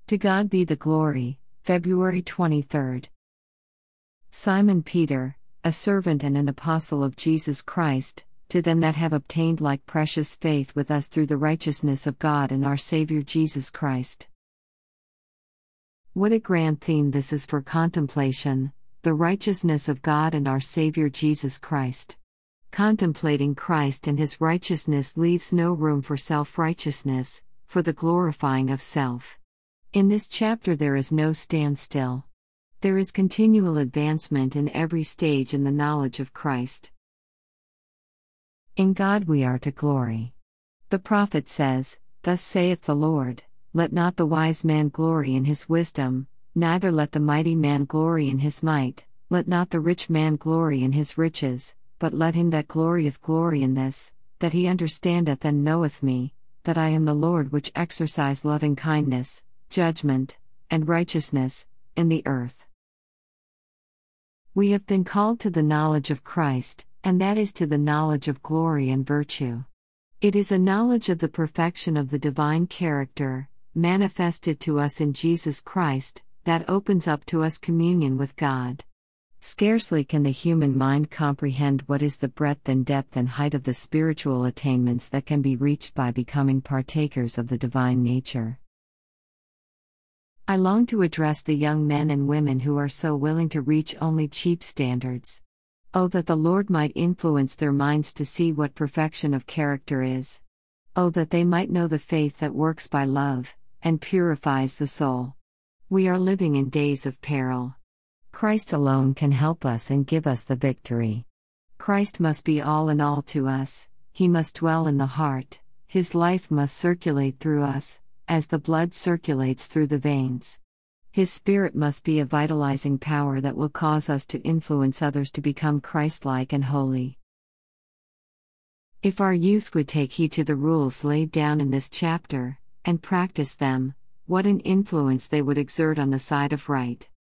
To God be the glory. February 23. Simon Peter, a servant and an apostle of Jesus Christ, to them that have obtained like precious faith with us through the righteousness of God and our Savior Jesus Christ. What a grand theme this is for contemplation, the righteousness of God and our Savior Jesus Christ. Contemplating Christ and His righteousness leaves no room for self-righteousness, for the glorifying of self. In this chapter there is no standstill. There is continual advancement in every stage in the knowledge of Christ. In God we are to glory. The prophet says, "Thus saith the Lord, let not the wise man glory in his wisdom, neither let the mighty man glory in his might, let not the rich man glory in his riches, but let him that glorieth glory in this, that he understandeth and knoweth me, that I am the Lord which exercise loving kindness, judgment, and righteousness, in the earth." We have been called to the knowledge of Christ, and that is to the knowledge of glory and virtue. It is a knowledge of the perfection of the divine character, manifested to us in Jesus Christ, that opens up to us communion with God. Scarcely can the human mind comprehend what is the breadth and depth and height of the spiritual attainments that can be reached by becoming partakers of the divine nature. I long to address the young men and women who are so willing to reach only cheap standards. Oh, that the Lord might influence their minds to see what perfection of character is. Oh, that they might know the faith that works by love, and purifies the soul. We are living in days of peril. Christ alone can help us and give us the victory. Christ must be all in all to us, He must dwell in the heart, His life must circulate through us, as the blood circulates through the veins. His Spirit must be a vitalizing power that will cause us to influence others to become Christ-like and holy. If our youth would take heed to the rules laid down in this chapter, and practice them, what an influence they would exert on the side of right.